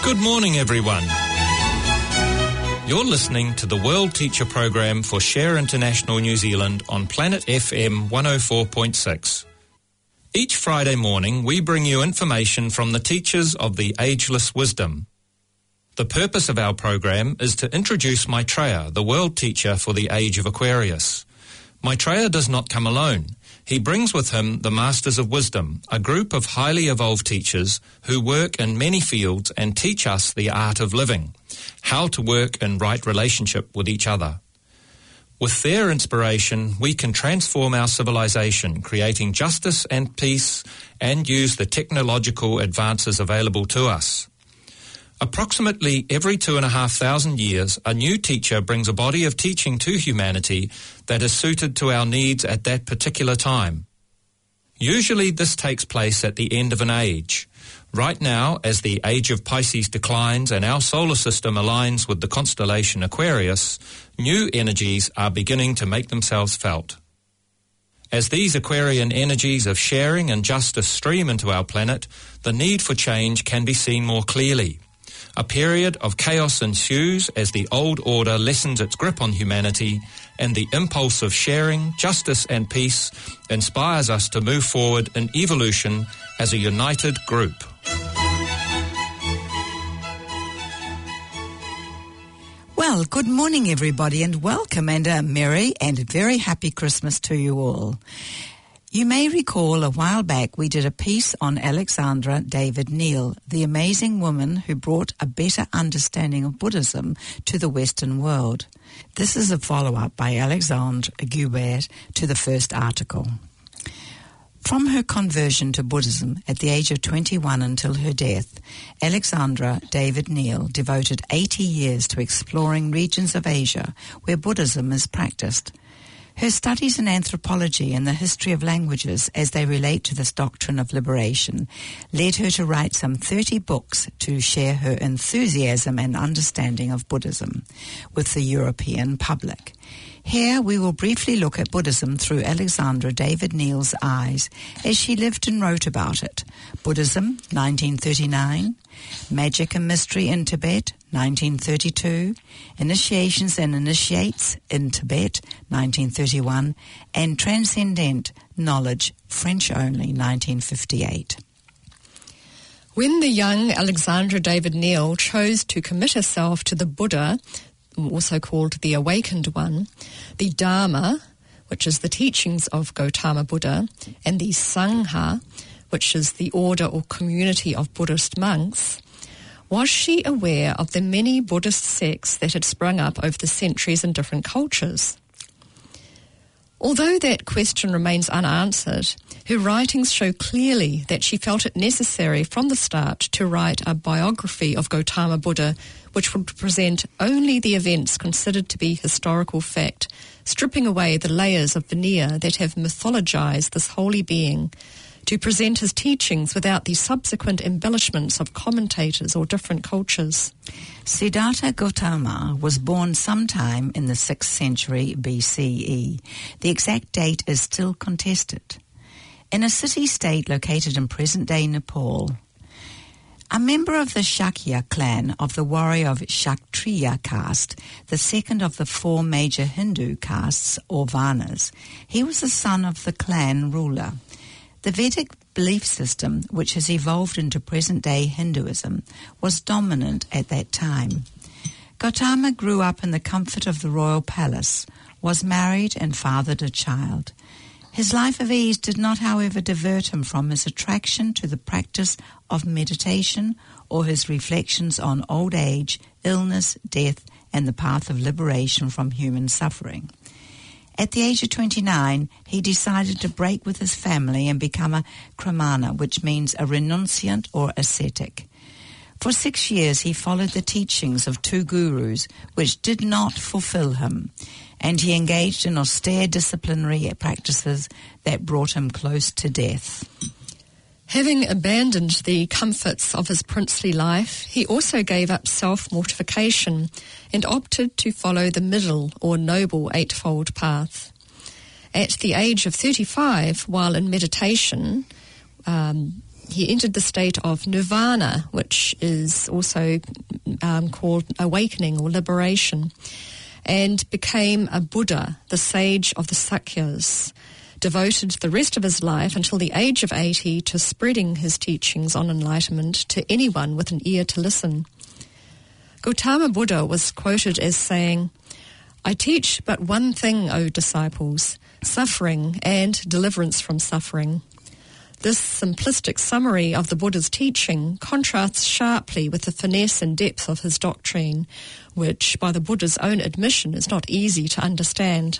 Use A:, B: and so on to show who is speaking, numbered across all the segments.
A: Good morning, everyone. You're listening to the World Teacher Program for Share International New Zealand on Planet FM 104.6. Each Friday morning, we bring you information from the teachers of the Ageless Wisdom. The purpose of our program is to introduce Maitreya, the world teacher for the age of Aquarius. Maitreya does not come alone. He brings with him the Masters of Wisdom, a group of highly evolved teachers who work in many fields and teach us the art of living, how to work in right relationship with each other. With their inspiration, we can transform our civilization, creating justice and peace, and use the technological advances available to us. Approximately every 2,500 years, a new teacher brings a body of teaching to humanity that is suited to our needs at that particular time. Usually this takes place at the end of an age. Right now, as the age of Pisces declines and our solar system aligns with the constellation Aquarius, new energies are beginning to make themselves felt. As these Aquarian energies of sharing and justice stream into our planet, the need for change can be seen more clearly. A period of chaos ensues as the old order lessens its grip on humanity, and the impulse of sharing, justice and peace inspires us to move forward in evolution as a united group.
B: Well, good morning everybody, and welcome, and a merry and very happy Christmas to you all. You may recall a while back we did a piece on Alexandra David Néel, the amazing woman who brought a better understanding of Buddhism to the Western world. This is a follow-up by Alexandre Guibert to the first article. From her conversion to Buddhism at the age of 21 until her death, Alexandra David Néel devoted 80 years to exploring regions of Asia where Buddhism is practiced. Her studies in anthropology and the history of languages as they relate to this doctrine of liberation led her to write some 30 books to share her enthusiasm and understanding of Buddhism with the European public. Here we will briefly look at Buddhism through Alexandra David Néel's eyes as she lived and wrote about it. Buddhism, 1939, Magic and Mystery in Tibet, 1932, Initiations and Initiates in Tibet, 1931, and Transcendent Knowledge, French only, 1958.
C: When the young Alexandra David Néel chose to commit herself to the Buddha, also called the Awakened One, the Dharma, which is the teachings of Gautama Buddha, and the Sangha, which is the order or community of Buddhist monks, was she aware of the many Buddhist sects that had sprung up over the centuries in different cultures? Although that question remains unanswered, her writings show clearly that she felt it necessary from the start to write a biography of Gautama Buddha, which would present only the events considered to be historical fact, stripping away the layers of veneer that have mythologized this holy being, to present his teachings without the subsequent embellishments of commentators or different cultures.
B: Siddhartha Gautama was born sometime in the 6th century BCE. The exact date is still contested. In a city-state located in present-day Nepal. A member of the Shakya clan of the warrior of Kshatriya caste, the second of the 4 major Hindu castes or Varnas, he was the son of the clan ruler. The Vedic belief system, which has evolved into present-day Hinduism, was dominant at that time. Gautama grew up in the comfort of the royal palace, was married and fathered a child. His life of ease did not, however, divert him from his attraction to the practice of meditation or his reflections on old age, illness, death, and the path of liberation from human suffering. At the age of 29, he decided to break with his family and become a Kramana, which means a renunciant or ascetic. For 6 years, he followed the teachings of 2 gurus, which did not fulfill him, and he engaged in austere disciplinary practices that brought him close to death.
C: Having abandoned the comforts of his princely life, he also gave up self-mortification and opted to follow the middle or noble eightfold path. At the age of 35, while in meditation, he entered the state of nirvana, which is also called awakening or liberation, and became a Buddha, the sage of the Sakyas, devoted the rest of his life until the age of 80 to spreading his teachings on enlightenment to anyone with an ear to listen. Gautama Buddha was quoted as saying, "I teach but one thing, O disciples, suffering and deliverance from suffering." This simplistic summary of the Buddha's teaching contrasts sharply with the finesse and depth of his doctrine, which, by the Buddha's own admission, is not easy to understand.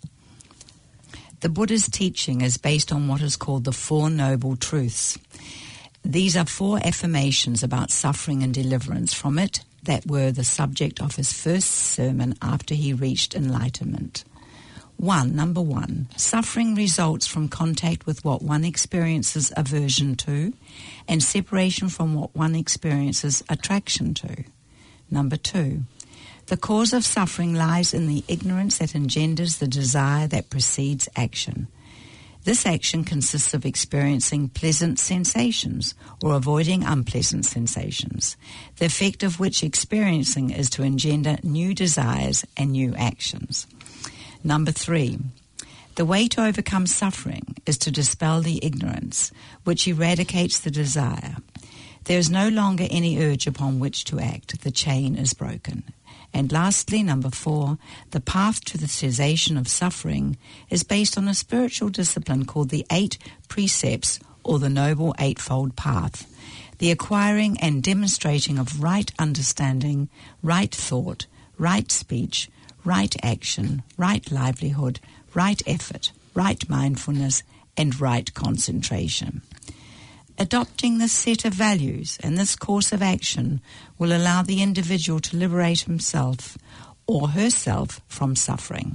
B: The Buddha's teaching is based on what is called the Four Noble Truths. These are 4 affirmations about suffering and deliverance from it that were the subject of his first sermon after he reached enlightenment. Number 1, suffering results from contact with what one experiences aversion to and separation from what one experiences attraction to. Number 2, the cause of suffering lies in the ignorance that engenders the desire that precedes action. This action consists of experiencing pleasant sensations or avoiding unpleasant sensations, the effect of which experiencing is to engender new desires and new actions. Number 3, the way to overcome suffering is to dispel the ignorance, which eradicates the desire. There is no longer any urge upon which to act. The chain is broken. And lastly, number 4, the path to the cessation of suffering is based on a spiritual discipline called the 8 Precepts, or the Noble Eightfold Path, the acquiring and demonstrating of right understanding, right thought, right speech, right action, right livelihood, right effort, right mindfulness, and right concentration. Adopting this set of values and this course of action will allow the individual to liberate himself or herself from suffering.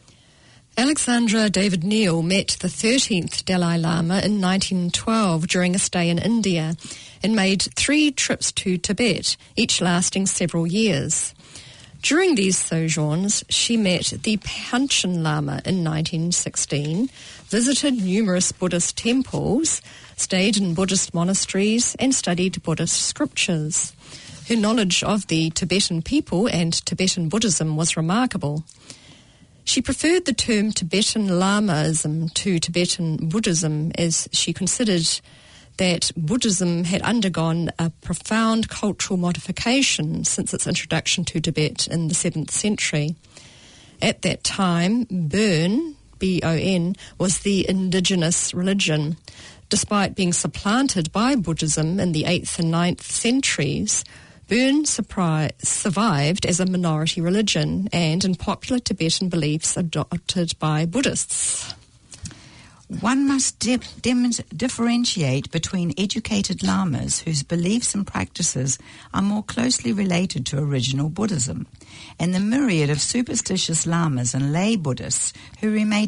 C: Alexandra David Neil met the 13th Dalai Lama in 1912 during a stay in India and made 3 trips to Tibet, each lasting several years. During these sojourns, she met the Panchen Lama in 1916, visited numerous Buddhist temples, stayed in Buddhist monasteries, and studied Buddhist scriptures. Her knowledge of the Tibetan people and Tibetan Buddhism was remarkable. She preferred the term Tibetan Lamaism to Tibetan Buddhism, as she considered that Buddhism had undergone a profound cultural modification since its introduction to Tibet in the 7th century. At that time, Bon, B-O-N, was the indigenous religion. Despite being supplanted by Buddhism in the 8th and 9th centuries, Bon survived as a minority religion and in popular Tibetan beliefs adopted by Buddhists.
B: One must differentiate between educated lamas whose beliefs and practices are more closely related to original Buddhism, and the myriad of superstitious lamas and lay Buddhists who remain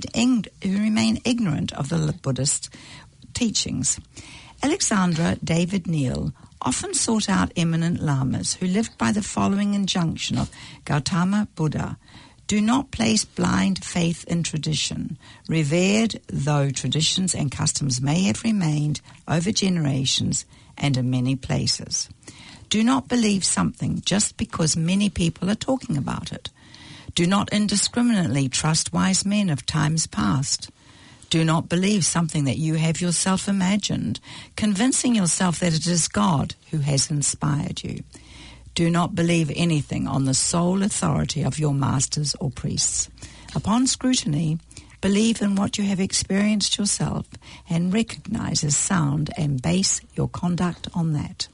B: ignorant of the Buddhist teachings. Alexandra David Neil often sought out eminent lamas who lived by the following injunction of Gautama Buddha: do not place blind faith in tradition, revered though traditions and customs may have remained over generations and in many places. Do not believe something just because many people are talking about it. Do not indiscriminately trust wise men of times past. Do not believe something that you have yourself imagined, convincing yourself that it is God who has inspired you. Do not believe anything on the sole authority of your masters or priests. Upon scrutiny, believe in what you have experienced yourself and recognize as sound and base your conduct on that.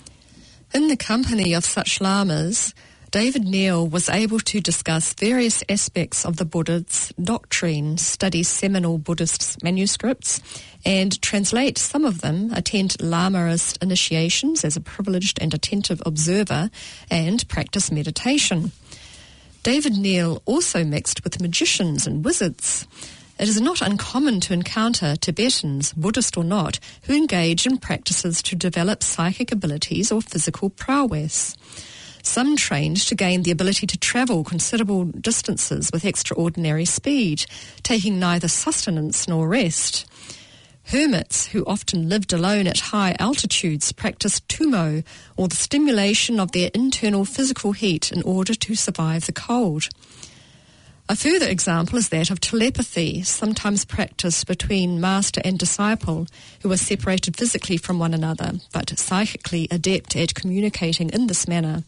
C: In the company of such lamas, David Neil was able to discuss various aspects of the Buddha's doctrine, study seminal Buddhist manuscripts, and translate some of them, attend Lamaist initiations as a privileged and attentive observer, and practice meditation. David Neil also mixed with magicians and wizards. It is not uncommon to encounter Tibetans, Buddhist or not, who engage in practices to develop psychic abilities or physical prowess. Some trained to gain the ability to travel considerable distances with extraordinary speed, taking neither sustenance nor rest. Hermits, who often lived alone at high altitudes, practiced tumo, or the stimulation of their internal physical heat in order to survive the cold. A further example is that of telepathy, sometimes practiced between master and disciple, who are separated physically from one another, but psychically adept at communicating in this manner.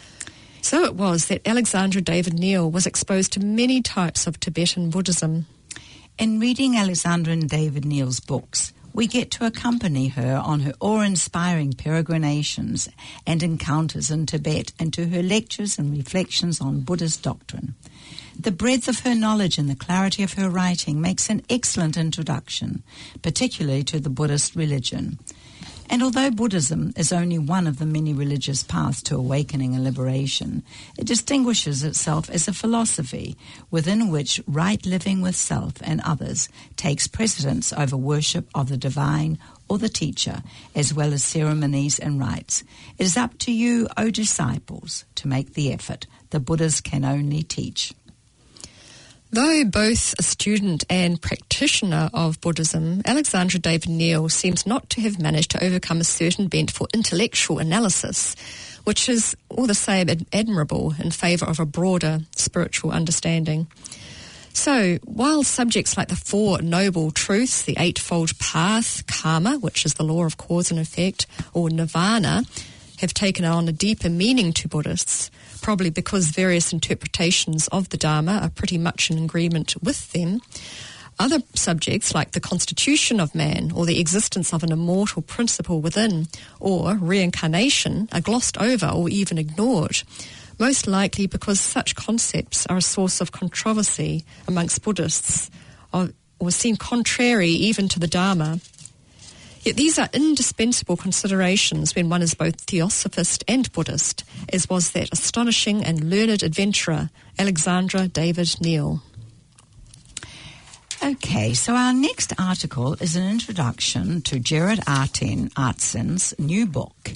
C: So it was that Alexandra David Néel was exposed to many types of Tibetan Buddhism.
B: In reading Alexandra David Néel's books, we get to accompany her on her awe-inspiring peregrinations and encounters in Tibet and to her lectures and reflections on Buddhist doctrine. The breadth of her knowledge and the clarity of her writing makes an excellent introduction, particularly to the Buddhist religion. And although Buddhism is only one of the many religious paths to awakening and liberation, it distinguishes itself as a philosophy within which right living with self and others takes precedence over worship of the divine or the teacher, as well as ceremonies and rites. It is up to you, O disciples, to make the effort. The Buddhas can only teach.
C: Though both a student and practitioner of Buddhism, Alexandra David Néel seems not to have managed to overcome a certain bent for intellectual analysis, which is all the same admirable in favour of a broader spiritual understanding. So, while subjects like the Four Noble Truths, the Eightfold Path, Karma, which is the law of cause and effect, or Nirvana, have taken on a deeper meaning to Buddhists, probably because various interpretations of the Dharma are pretty much in agreement with them, other subjects like the constitution of man or the existence of an immortal principle within or reincarnation are glossed over or even ignored, most likely because such concepts are a source of controversy amongst Buddhists or seem contrary even to the Dharma. Yet these are indispensable considerations when one is both Theosophist and Buddhist, as was that astonishing and learned adventurer, Alexandra David Néel.
B: Okay, so our next article is an introduction to Gerard Artsen's new book.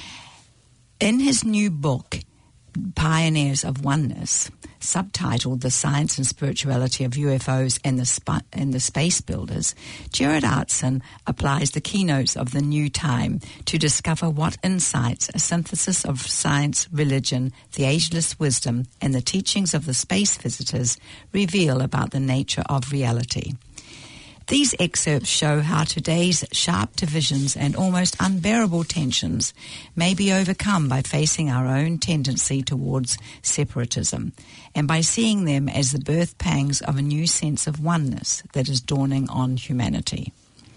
B: In his new book, Pioneers of Oneness, subtitled The Science and Spirituality of UFOs and the Space Builders, Gerard Artsen applies the keynotes of the new time to discover what insights a synthesis of science, religion, the ageless wisdom, and the teachings of the space visitors reveal about the nature of reality. These excerpts show how today's sharp divisions and almost unbearable tensions may be overcome by facing our own tendency towards separatism and by seeing them as the birth pangs of a new sense of oneness that is dawning on humanity.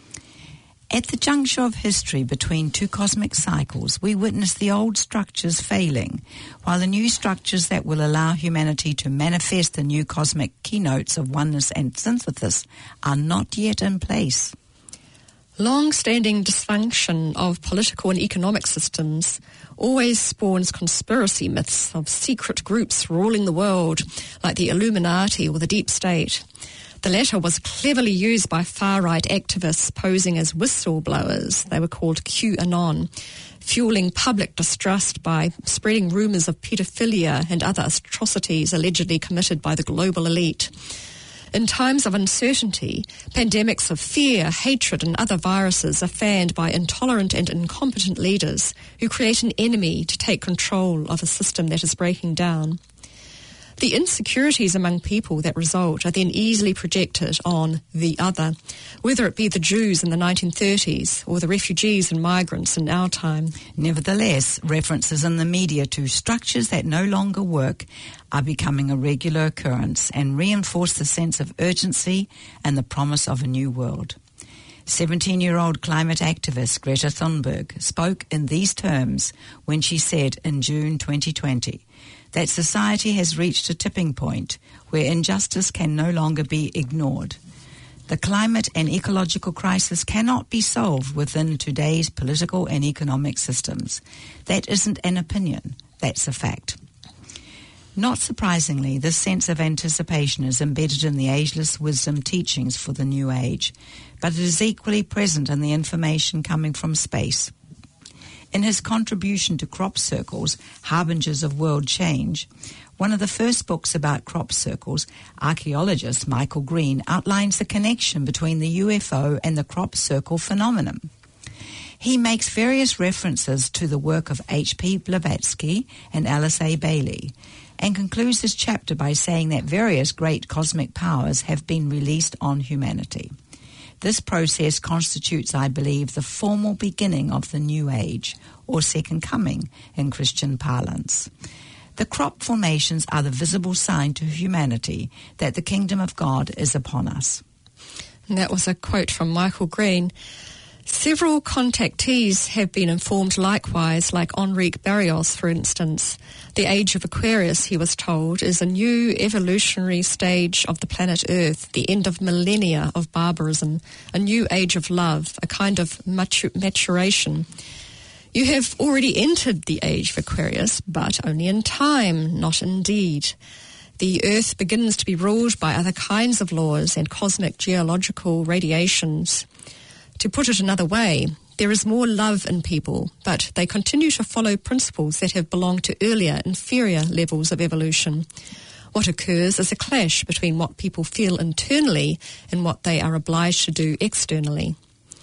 B: At the juncture of history between two cosmic cycles, we witness the old structures failing, while the new structures that will allow humanity to manifest the new cosmic keynotes of oneness and synthesis are not yet in place.
C: Long-standing dysfunction of political and economic systems always spawns conspiracy myths of secret groups ruling the world, like the Illuminati or the Deep State. The latter was cleverly used by far-right activists posing as whistleblowers. They were called QAnon, fueling public distrust by spreading rumours of paedophilia and other atrocities allegedly committed by the global elite. In times of uncertainty, pandemics of fear, hatred and other viruses are fanned by intolerant and incompetent leaders who create an enemy to take control of a system that is breaking down. The insecurities among people that result are then easily projected on the other, whether it be the Jews in the 1930s or the refugees and migrants in our time.
B: Nevertheless, references in the media to structures that no longer work are becoming a regular occurrence and reinforce the sense of urgency and the promise of a new world. 17-year-old climate activist Greta Thunberg spoke in these terms when she said in June 2020 that society has reached a tipping point where injustice can no longer be ignored. The climate and ecological crisis cannot be solved within today's political and economic systems. That isn't an opinion, that's a fact. Not surprisingly, this sense of anticipation is embedded in the ageless wisdom teachings for the new age, but it is equally present in the information coming from space. In his contribution to crop circles, Harbingers of World Change, one of the first books about crop circles, archaeologist Michael Green outlines the connection between the UFO and the crop circle phenomenon. He makes various references to the work of H.P. Blavatsky and Alice A. Bailey, and concludes his chapter by saying that various great cosmic powers have been released on humanity. This process constitutes, I believe, the formal beginning of the New Age, or Second Coming in Christian parlance. The crop formations are the visible sign to humanity that the kingdom of God is upon us.
C: And that was a quote from Michael Green. Several contactees have been informed likewise, like Enrique Barrios, for instance. The age of Aquarius, he was told, is a new evolutionary stage of the planet Earth, the end of millennia of barbarism, a new age of love, a kind of maturation. You have already entered the age of Aquarius, but only in time, not in deed. The Earth begins to be ruled by other kinds of laws and cosmic geological radiations. To put it another way, there is more love in people, but they continue to follow principles that have belonged to earlier, inferior levels of evolution. What occurs is a clash between what people feel internally and what they are obliged to do externally.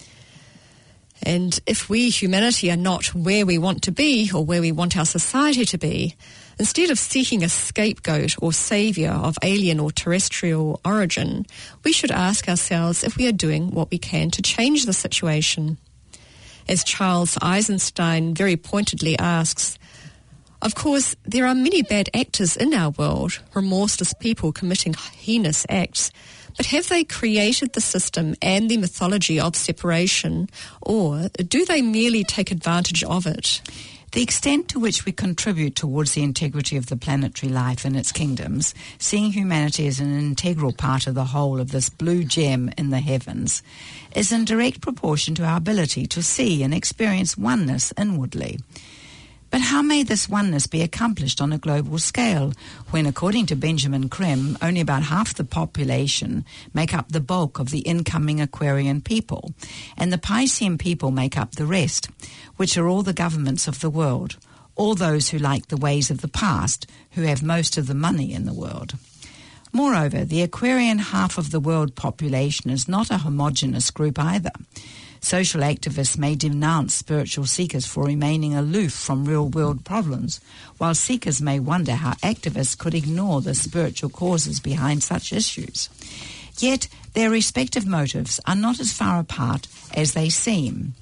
C: And if we, humanity, are not where we want to be or where we want our society to be, instead of seeking a scapegoat or saviour of alien or terrestrial origin, we should ask ourselves if we are doing what we can to change the situation. As Charles Eisenstein very pointedly asks, of course, there are many bad actors in our world, remorseless people committing heinous acts, but have they created the system and the mythology of separation, or do they merely take advantage of it?
B: The extent to which we contribute towards the integrity of the planetary life and its kingdoms, seeing humanity as an integral part of the whole of this blue gem in the heavens, is in direct proportion to our ability to see and experience oneness inwardly. But how may this oneness be accomplished on a global scale when, according to Benjamin Creme, only about half the population make up the bulk of the incoming Aquarian people, and the Piscean people make up the rest, which are all the governments of the world, all those who like the ways of the past, who have most of the money in the world. Moreover, the Aquarian half of the world population is not a homogeneous group either. Social activists may denounce spiritual seekers for remaining aloof from real-world problems, while seekers may wonder how activists could ignore the spiritual causes behind such issues. Yet, their respective motives are not as far apart as they seem.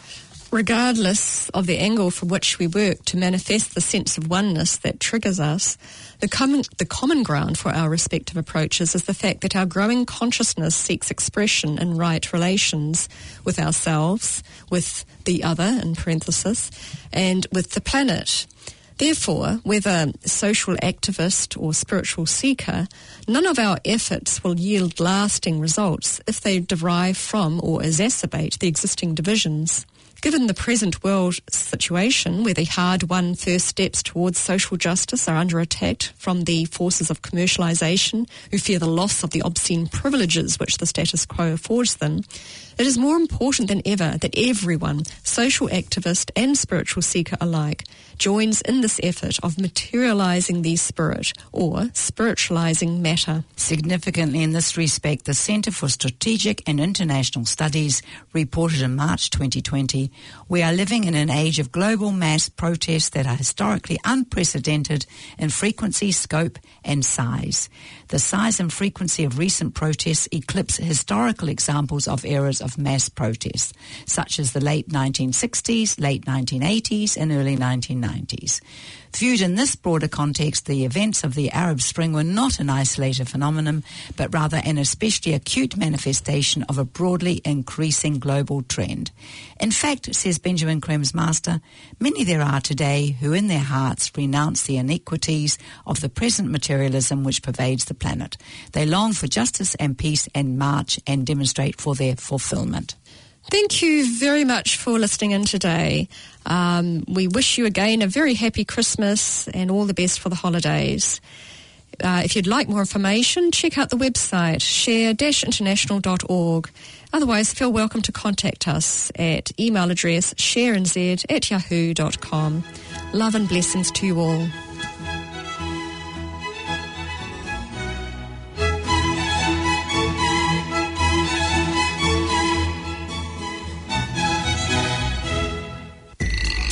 C: Regardless of the angle from which we work to manifest the sense of oneness that triggers us, the common ground for our respective approaches is the fact that our growing consciousness seeks expression in right relations with ourselves, with the other, in parenthesis, and with the planet. Therefore, whether social activist or spiritual seeker, none of our efforts will yield lasting results if they derive from or exacerbate the existing divisions. Given the present world situation, where the hard-won first steps towards social justice are under attack from the forces of commercialisation, who fear the loss of the obscene privileges which the status quo affords them, it is more important than ever that everyone, social activist and spiritual seeker alike, joins in this effort of materialising the spirit, or spiritualising matter.
B: Significantly in this respect, the Centre for Strategic and International Studies reported in March 2020, we are living in an age of global mass protests that are historically unprecedented in frequency, scope and size. The size and frequency of recent protests eclipse historical examples of eras of mass protests, such as the late 1960s, late 1980s and early 1990s. Viewed in this broader context, the events of the Arab Spring were not an isolated phenomenon, but rather an especially acute manifestation of a broadly increasing global trend. In fact, says Benjamin Creme's master, many there are today who in their hearts renounce the iniquities of the present materialism which pervades the planet. They long for justice and peace and march and demonstrate for their fulfillment.
C: Thank you very much for listening in today. We wish you again a very happy Christmas and all the best for the holidays. If you'd like more information, check out the website, share-international.org. Otherwise, feel welcome to contact us at email address sharenz@yahoo.com. Love and blessings to you all.